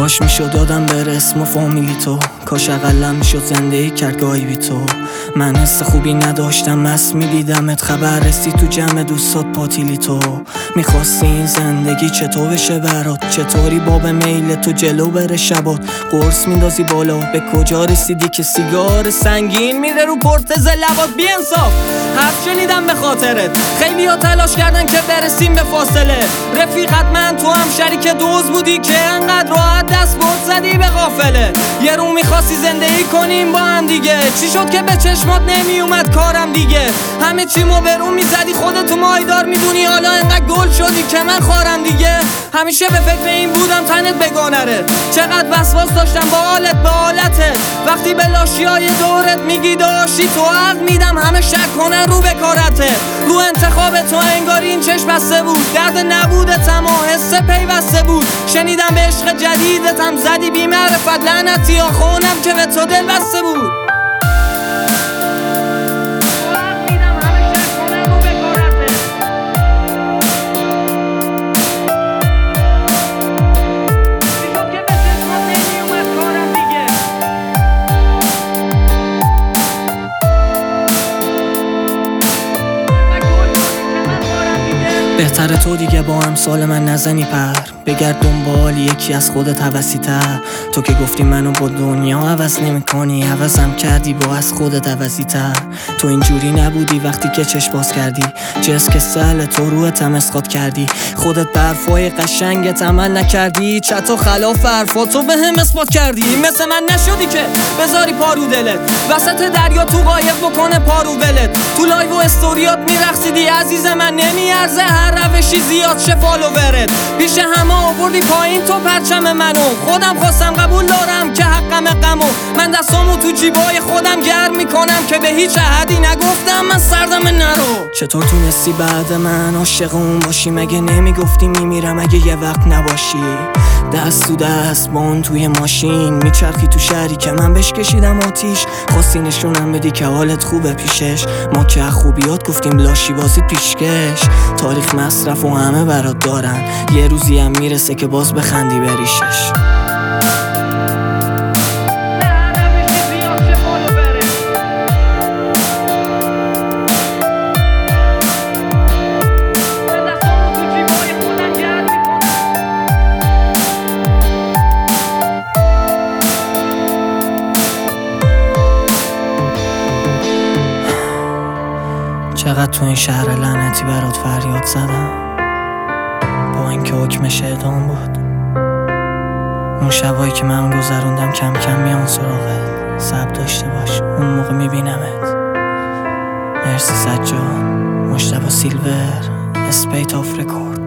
کاش میشد یادم بره اسم و فامیلی تو، کاش اقلم میشد زندگی کرد گاهی بی تو. من حس خوبی نداشتم، مست میدیدمت، خبر رسی تو جمع دوستات پاتیلی تو. میخواستی این زندگی چطور بشه برات، چطوری باب میل تو جلو بره شبات. قرص میندازی بالا، به کجا رسیدی که سیگار سنگین میره رو پرتز لبات. بی انصاف حرف شنیدم به خاطرت، خیلی ها تلاش کردن که برسیم به فاصله. رفیقت من تو هم شریک دوز بودی که انقدر راحت دست برد زدی به غافله. یه رو میخواستی زندگی کنیم با هم دیگه، چی شد که به چشمات نمی اومد کارم دیگه. همه چیمو به رو میزدی، خودتو مایدار میدونی، حالا انقدر گل شدی که من خارم دیگه. همیشه به فکر این بودم تنت بگانره، چقدر وسواس داشتم با حالت به حالتت. وقتی به لاشیای دورت میگی داشتی تو حق میدم، همه شک کنن رو بکارته. رو انتخاب تو انگاری این چشم بسته بود، درد نبودتم و حس پیوسته بود. شنیدم به عشق جدیدتم زدی بی معرفت، لعنتی آخونم که به تو دل بسته بود. بهتره تو دیگه با امثال من نزنی پر، بگرد دنبال یکی از خودت هوسی تر. تو که گفتی منو با دنیا عوض نمی کنی، عوضم کردی با از خودت عوضی تر. تو اینجوری نبودی وقتی که چشم باز کردی، جس که سهل تو روحت هم اسقاط کردی. خودت برفای قشنگت عمل نکردی، چطور خلاف حرفاتو به هم اثبات کردی. مثل من نشدی که بذاری پارو دلت وسط دریا تو قایق بکنه پارو ولت. تو لایو و استوریات میرقصیدی عزیز من، نمیارزه هر روشی زیاد شه فالوورت. پیش همه آوردی پایین تو پرچم منو، خودم خواستم قبول دارم که حقم غمو. من دستامو تو جیبای خودم گرم میکنم که به هیچ احدی نگفتم من سردم نرو. چطور تونستی بعد من عاشق اون باشی، مگه نمیگفتی میمیرم اگه یه وقت نباشی. دست تو دست با اون توی ماشین میچرخی تو شهری که من بهش کشیدم آتیش. خواستی نشونم بدی که حالت خوبه پیشش، ما که خوبیات گفتیم لاشی بازیت پیشکش. تاریخ مصرف و همه برات دارن، یه روزی هم میرسه که باز بخندی بریشش. چقدر تو این شهر لعنتی برات فریاد زدم، با اینکه حکمش اعدام بود. اون شبایی که من گذروندم کم کم میان سراغت، صبر داشته باش اون موقع میبینمت. مرسی سجاد، مجتبی سیلور، اسپیت آف رکورد.